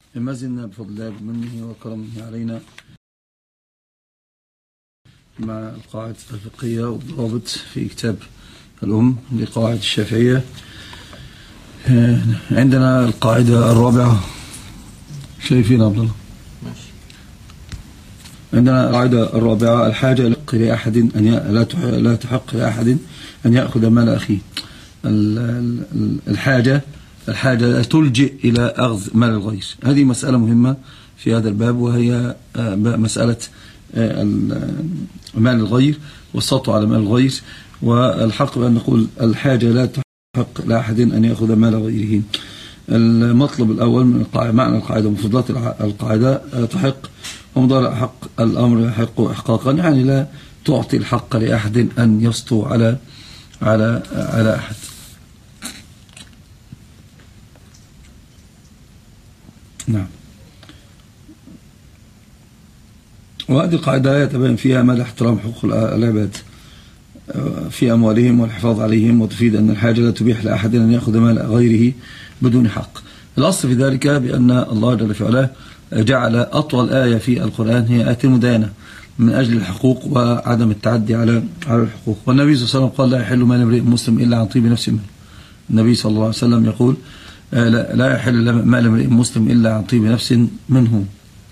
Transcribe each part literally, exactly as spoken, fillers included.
ما زلنا بفضل الله بمنه وكرمه علينا مع القواعد الفقهية والضوابط في كتاب الأم لقواعد الشافعية. عندنا القاعدة الرابعة، شايفين عبد الله؟ ماشي. عندنا القاعدة الرابعة: الحاجة لأحد أن لا لا تحق لأحد أن يأخذ مال أخيه. الحاجة الحاجة تلجئ إلى أخذ مال الغير. هذه مسألة مهمة في هذا الباب، وهي مسألة مال الغير والسطو على مال الغير. والحق بأن نقول الحاجة لا تحق لأحد أن يأخذ مال غيره. المطلب الأول من القاعدة، معنى القاعدة مفردات القاعدة: تحق ومضارع حق الأمر يحق إحقاقا، يعني لا تعطي الحق لأحد أن يسطو على على على أحد. نعم. وهذه القاعدة يتبين فيها مدى احترام حقوق العباد في أموالهم والحفاظ عليهم، وتفيد أن الحاجة لا تبيح لأحد أن يأخذ مال غيره بدون حق. الأصل في ذلك بأن الله جل في علاه جعل أطول آية في القرآن هي آية المداينة من أجل الحقوق وعدم التعدي على على الحقوق. والنبي صلى الله عليه وسلم قال: لا يحل مال امرئ مسلم إلا عن طيب نفس منه. النبي صلى الله عليه وسلم يقول: لا يحل مال امرئ مسلم إلا عن طيب نفس منه.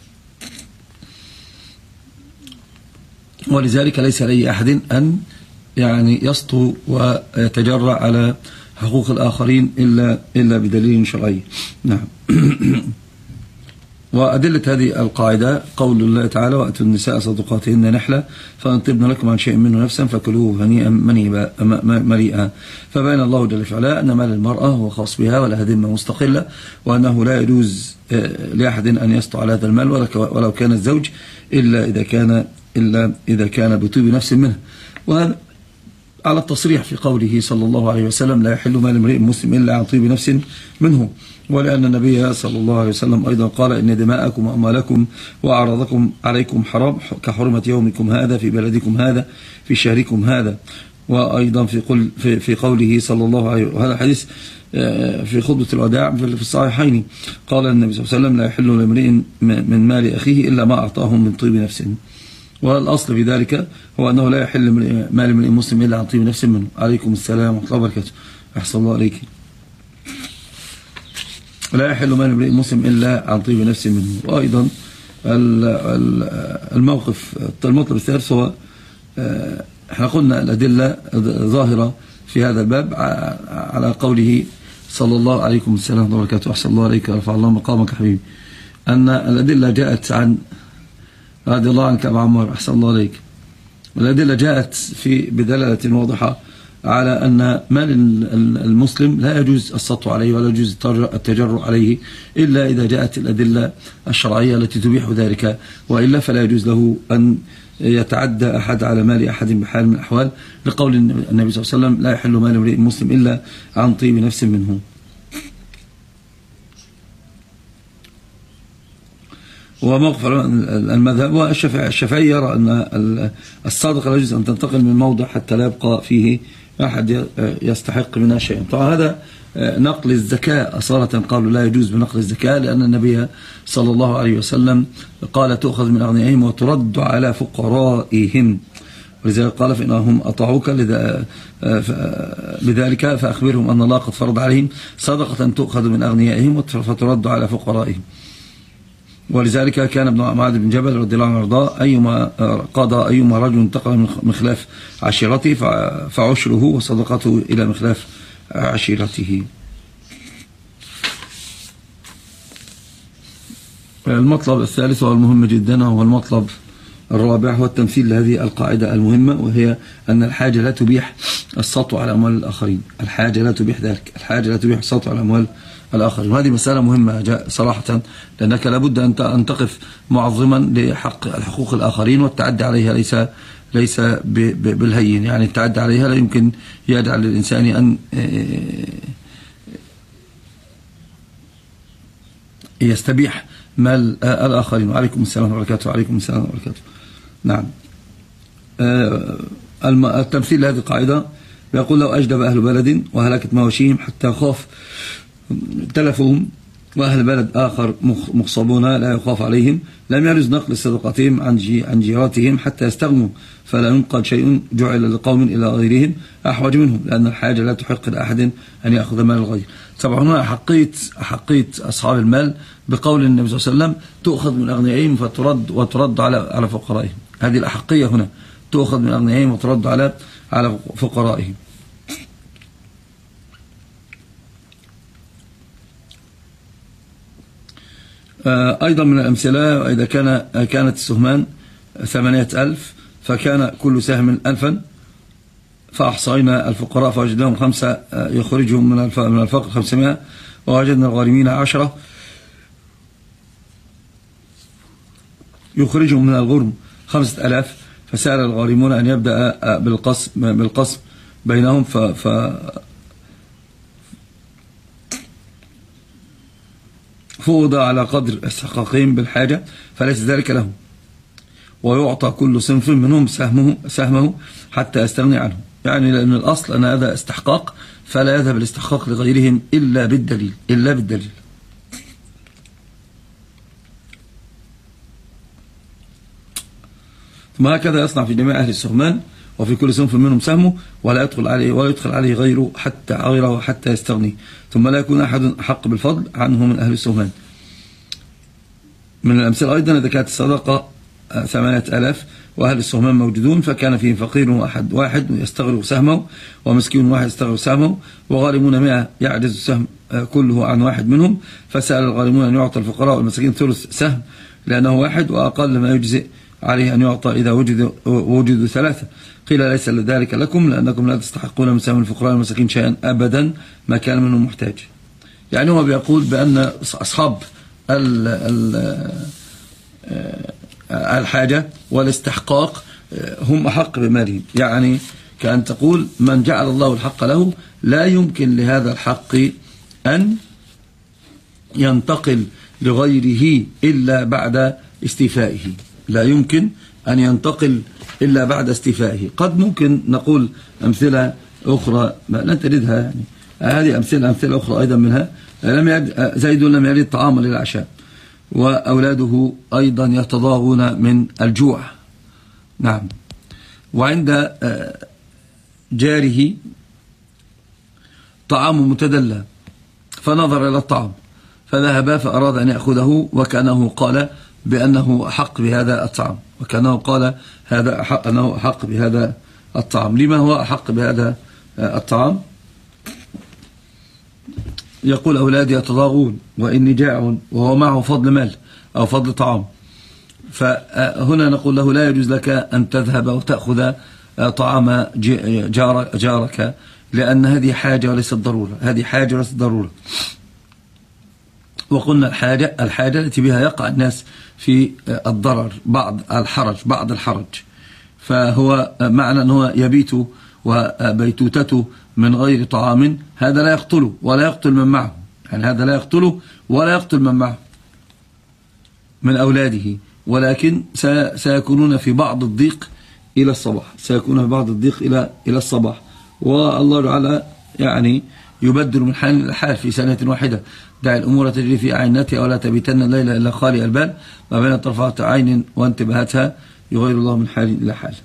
ولذلك ليس لأي أحد أن يعني يسطو ويتجرأ على حقوق الآخرين إلا إلا بدليل شرعي. نعم. وأدلة هذه القاعدة قول الله تعالى: وأتوا النساء صدقاتهن نحلة فإن طبن لكم عن شيء منه نفسا فكلوه هنيئا مريئا. فبين الله جل وعلا أن مال المرأة هو خاص بها ولها ذمة مستقلة، وأنه لا يجوز لأحد أن يسطو على هذا المال ولو كان الزوج إلا إذا كان إلا إذا كان بطيب نفس منه. وهذا على التصريح في قوله صلى الله عليه وسلم: لا يحل مال امرئ مسلم إلا عن طيب نفس منه. ولأن النبي صلى الله عليه وسلم أيضا قال: إن دماءكم وأموالكم وأعراضكم عليكم حرام كحرمة يومكم هذا في بلدكم هذا في شهركم هذا. وأيضا في قل في, في قوله صلى الله عليه وسلم، وهذا الحديث في خطبة الوداع في الصحيحين، قال النبي صلى الله عليه وسلم: لا يحل لامرئ من مال أخيه إلا ما أعطاه من طيب نفس. والأصل في ذلك هو أنه لا يحل مال امرئ مسلم إلا عن طيب نفس منه. عليكم السلام ورحمة الله وبركاته. أحسن الله عليك. لا يحل مال امرئ مسلم إلا عن طيب نفس منه. وأيضا الموقف المطلب الثالث هو، احنا قلنا الأدلة ظاهرة في هذا الباب على قوله صلى الله عليكم السلام ورحمة الله وبركاته. أحسن الله عليك ورفع الله مقامك حبيبي. أن الأدلة جاءت عن رضي الله عنك أبو عمار. أحسن الله عليك. والأدلة جاءت في بدلالة واضحة على أن مال المسلم لا يجوز السطو عليه ولا يجوز التجرؤ عليه إلا إذا جاءت الأدلة الشرعية التي تبيح ذلك، وإلا فلا يجوز له أن يتعدى أحد على مال أحد بحال من الأحوال، لقول النبي صلى الله عليه وسلم: لا يحل مال امرئ مسلم إلا عن طيب نفس منه. وموقف المذهب والشافعي يرى أن الصدقة لا يجوز أن تنتقل من موضع حتى لا يبقى فيه أحد يستحق منها شيئا. طبعا هذا نقل الزكاة أصالة قالوا لا يجوز بنقل الزكاة، لأن النبي صلى الله عليه وسلم قال: تؤخذ من أغنيائهم وترد على فقرائهم. ولذلك قال: فإنهم أطاعوك بذلك فأخبرهم أن الله قد فرض عليهم صدقة تؤخذ من أغنيائهم فترد على فقرائهم. ولذلك كان ابن معاذ بن جبل رضي الله عنه وارضاه أيما قضى أيما رجل انتقل من خلاف عشيرته فعشره وصدقته إلى مخلاف عشيرته. المطلب الثالث والمهم جدا هو المطلب الرابع، هو التمثيل لهذه القاعدة المهمة، وهي أن الحاجة لا تبيح السطو على أموال الآخرين. الحاجة لا تبيح ذلك، الحاجة لا تبيح السطو على أموال الآخرين. وهذه مسألة مهمة صراحة، لأنك لابد أن تقف معظما لحق الحقوق الآخرين، والتعدي عليها ليس ليس بالهين. يعني التعدي عليها لا يمكن يجعل للإنسان أن يستبيح مال الآخرين. وعليكم السلام وبركاته. وعليكم السلام وبركاته. نعم. التمثيل لهذه القاعدة يقول: لو أجدب أهل بلد وهلكت مواشيهم حتى خاف تلفهم وأهل بلد آخر مغصبون لا يخاف عليهم لم يجوز نقل صدقاتهم عن عن جيراتهم حتى يستغنوا، فلا ينقل شيء جعل لقوم إلى غيرهم أحوج منهم، لأن الحاجة لا تحق لأحد أن يأخذ مال الغير. طبعا هنا أحقية أحقية أصحاب المال بقول النبي صلى الله عليه وسلم تؤخذ من أغنيائهم فترد وترد على على فقرائهم. هذه الأحقية هنا، تؤخذ من أغنيائهم وترد على على فقرائهم. أيضا من الأمثلة إذا كان كانت السهمان ثمانية ألف فكان كل سهم ألفا، فأحصينا الفقراء فوجدناهم خمسة يخرجهم من الفقر خمسمائة، ووجدنا الغارمين عشرة يخرجهم من الغرم خمسة ألاف، فسأل الغارمون أن يبدأ بالقسم بالقسم بينهم ف, ف فوضى على قدر استحقاقهم بالحاجة فليس ذلك لهم، ويعطى كل صنف منهم سهمه سهمه حتى يستغني عنه. يعني لأن الأصل أن هذا استحقاق، فلا يذهب الاستحقاق لغيرهم إلا بالدليل إلا بالدليل. ثم هكذا يصنع في جميع أهل السهمان، وفي كل صنف منهم سهمه، ولا يدخل عليه ولا يدخل عليه غيره حتى غيره حتى يستغني، ثم لا يكون أحد حق بالفضل عنه من أهل السهمان. من الأمثلة أيضا إذا كانت الصدقة ثمانية آلاف وأهل السهمان موجودون، فكان فيهم فقير واحد واحد يستغرق سهمه، ومسكين واحد يستغرق سهمه، وغارمون مئة يعجز السهم كله عن واحد منهم، فسأل الغارمون أن يعطى الفقراء والمساكين ثلث سهم لأنه واحد، وأقل ما يجزئ عليه أن يعطى إذا وجدوا وجدوا ثلاثة. قيل ليس لذلك لكم لأنكم لا تستحقون من سهم الفقراء والمساكين شيئا أبدا ما كان منهم محتاج. يعني هو بيقول بأن أصحاب ال ال الحاجة والاستحقاق هم أحق بمالهم. يعني كأن تقول من جعل الله الحق له لا يمكن لهذا الحق أن ينتقل لغيره إلا بعد استيفائه، لا يمكن أن ينتقل إلا بعد استيفائه. قد ممكن نقول أمثلة أخرى لن تجدها، يعني هذه أمثلة أمثلة أخرى أيضا منها، لم يجد زيد لم يجد طعاما للعشاء، وأولاده أيضا يتضاغون من الجوع. نعم. وعند جاره طعام متدلى فنظر إلى الطعام فذهب فأراد أن يأخذه، وكأنه قال بأنه حق بهذا الطعام، وكأنه قال هذا حق أنه حق بهذا الطعام. لما هو حق بهذا الطعام؟ يقول أولادي يتضاغون وإني جائع، وهو معه فضل مال أو فضل طعام. فهنا نقول له لا يجوز لك أن تذهب وتأخذ طعام جارك، لأن هذه حاجة وليست ضرورة، هذه حاجة وليست ضرورة. وقلنا الحاجة الحاجة التي بها يقع الناس في الضرر، بعض الحرج بعض الحرج فهو معنى أنه يبيت وبيتوتته من غير طعام، هذا لا يقتله ولا يقتل من معه، يعني هذا لا يقتله ولا يقتل من معه من أولاده، ولكن سيكونون في بعض الضيق إلى الصباح، سيكونون في بعض الضيق إلى إلى الصباح. والله تعالى يعني يبدل من حال إلى حال في سنة واحدة. دع الأمور تجري في أعينتها ولا تبيتن الليل إلا خالي البال، ما بين طرفة عين وانتباهاتها يغير الله من حال إلى حال.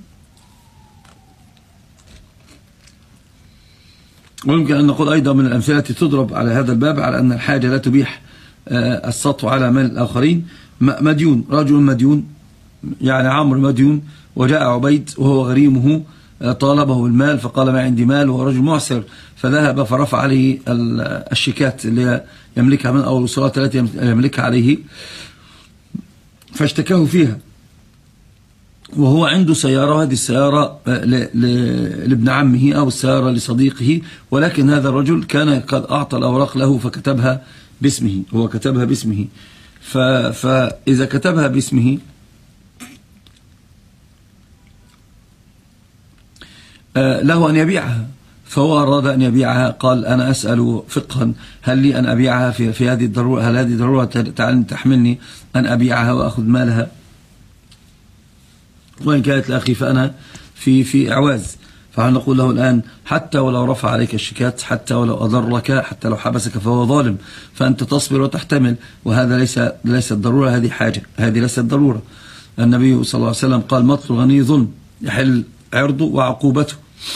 ويمكن أن نقول أيضا من الأمثلة تضرب على هذا الباب على أن الحاجة لا تبيح السطو على مال الآخرين. مديون، رجل مديون، يعني عمرو مديون، وجاء عبيد وهو غريمه طالبه المال فقال ما عندي مال، وهو رجل معسر، فذهب فرفع عليه الشيكات اللي يملكها من أو الوصولات التي يملكها عليه، فاشتكاه فيها، وهو عنده سيارة، وهذه السيارة لابن عمه أو السيارة لصديقه، ولكن هذا الرجل كان قد أعطى الأوراق له فكتبها باسمه، هو كتبها باسمه. فإذا كتبها باسمه له أن يبيعها، فهو أراد أن يبيعها، قال أنا أسأل فقها هل لي أن أبيعها في, في هذه الضرورة، هل هذه ضرورة تحملني أن أبيعها وأخذ مالها، وإن كانت لأخي فأنا في في إعواز. فهل نقول له الآن حتى ولو رفع عليك الشكات، حتى ولو أضرك، حتى لو حبسك فهو ظالم، فأنت تصبر وتحتمل، وهذا ليس ليس الضرورة، هذه حاجة، هذه ليست ضرورة. النبي صلى الله عليه وسلم قال مطل الغني ظلم، يحل عرضه وعقوبته.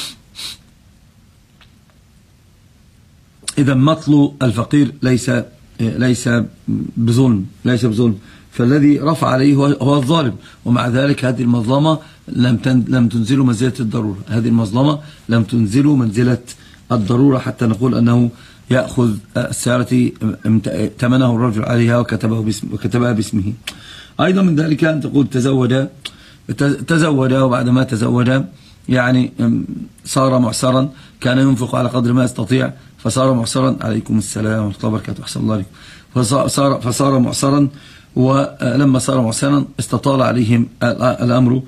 إذا مطل الفقير ليس ليس بظلم، ليس بظلم، فالذي رفع عليه هو الظالم، ومع ذلك هذه المظلمة لم لم تنزله منزلة الضرورة، هذه المظلمة لم تنزله منزلة الضرورة حتى نقول أنه يأخذ السيارة ثمنه الرجل عليها وكتبه باسم وكتبها باسمه. أيضا من ذلك أن تقول تزوج تزوج وبعد ما تزوج يعني صار معسرا، كان ينفق على قدر ما يستطيع فصار معسرا. عليكم السلام ورحمة الله وبركاته، أحسن الله عليكم. فصار, فصار معسرا، ولما صار معسرا استطال عليهم الأمر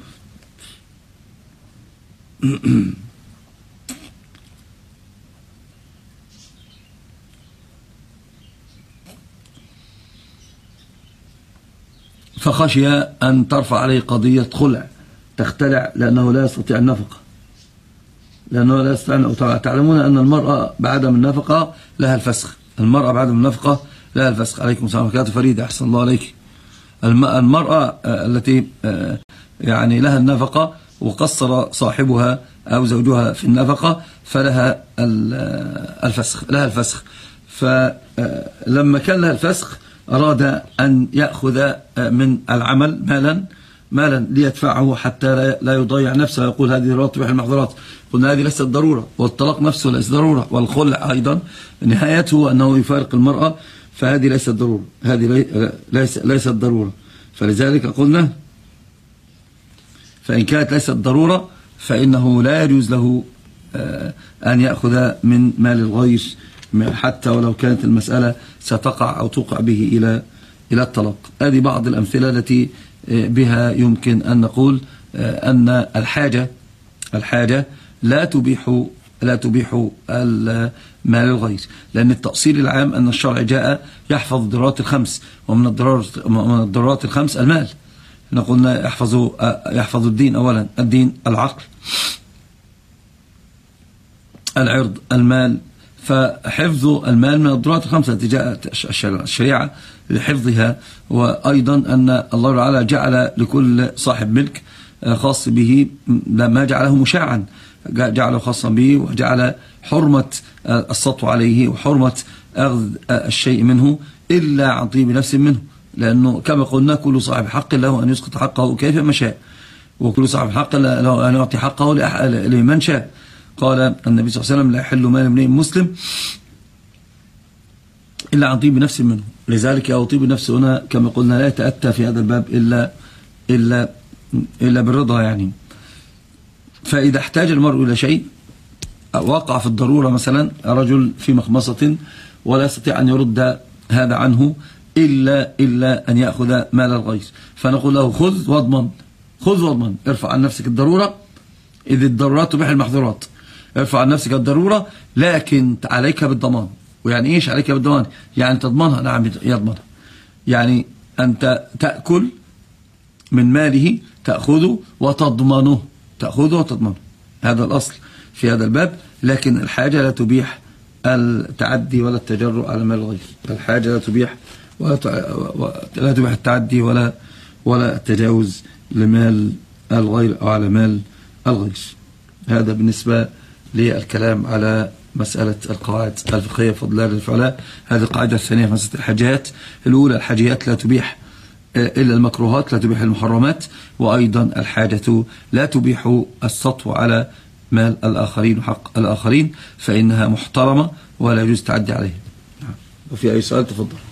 فخشي أن ترفع عليه قضية خلع تختلع لأنه لا يستطيع النفقة، لأنه لا يستطيع النفقة. تعلمون أن المرأة بعدم النفقة لها الفسخ، المرأة بعدم النفقة لها الفسخ. عليكم السلام ورحمة الله. فريدة أحسن الله عليك. المرأة التي يعني لها النفقة وقصر صاحبها أو زوجها في النفقة فلها الفسخ، لها الفسخ. فلما كان لها الفسخ أراد أن يأخذ من العمل مالا مالا ليدفعه حتى لا يضيع نفسه، يقول هذه ضرورة تبيح المحظورات. قلنا هذه ليست ضرورة، والطلاق نفسه ليس ضرورة، والخلع أيضا نهايته أنه يفارق المرأة، فهذه ليست ضرورة، هذه ليس ليست ضرورة. فلذلك قلنا فإن كانت ليست ضرورة فإنه لا يجوز له أن يأخذ من مال الغير حتى ولو كانت المسألة ستقع أو توقع به إلى إلى الطلاق. هذه بعض الأمثلة التي بها يمكن أن نقول أن الحاجة الحاجة لا تبيح لا تبيح مال الغير، لأن التأصيل العام أن الشرع جاء يحفظ الضرورات الخمس، ومن الضرورات من الضرورات الخمس المال. قلنا يحفظ يحفظ الدين أولا، الدين، العقل، العرض، المال. فحفظ المال من الضرورات الخمسة التي جاءت الشريعة لحفظها. وأيضا أن الله تعالى جعل لكل صاحب ملك خاص به ما جعله مشاعا، جعله خاصا به، وجعل حرمة السطو عليه وحرمة أخذ الشيء منه إلا عن طيب نفس منه، لأنه كما قلنا كل صاحب حق له أن يسقط حقه كيف ما شاء، وكل صاحب حق له أن يعطي حقه لمن شاء. قال النبي صلى الله عليه وسلم لا يحل مال امرئ مسلم إلا عن طيب نفس منه. لذلك أو طيب النفس هنا كما قلنا لا يتأتى في هذا الباب إلا إلا إلا بالرضا يعني. فإذا احتاج المرء إلى شيء، وقع في الضرورة، مثلا رجل في مخمصة ولا يستطيع أن يرد هذا عنه إلا إلا أن يأخذ مال الغير، فنقول له خذ واضمن، خذ واضمن، ارفع عن نفسك الضرورة، إذ الضرورات تبيح المحظورات، ارفع عن نفسك الضرورة لكن عليك بالضمان. ويعني إيش عليك بالضمان؟ يعني تضمنها. نعم يضمنها، يعني أنت تأكل من ماله، تأخذه وتضمنه، تأخذه وتضمنه، هذا الأصل في هذا الباب. لكن الحاجة لا تبيح التعدي ولا التجرؤ على مال الغير، الحاجة لا تبيح ولا لا تبيح التعدي ولا ولا التجاوز لمال الغير أو على مال الغير. هذا بالنسبة للكلام على مسألة القواعد الفقهية بفضل الله الفعلاء. هذه القاعدة الثانية في مسألة الحاجيات. الأولى الحاجيات لا تبيح إلا المكروهات، لا تبيح المحرمات، وأيضا الحاجة لا تبيح السطو على مال الآخرين وحق الآخرين، فإنها محترمة ولا يجوز تعدي عليها. وفي أي سؤال تفضل.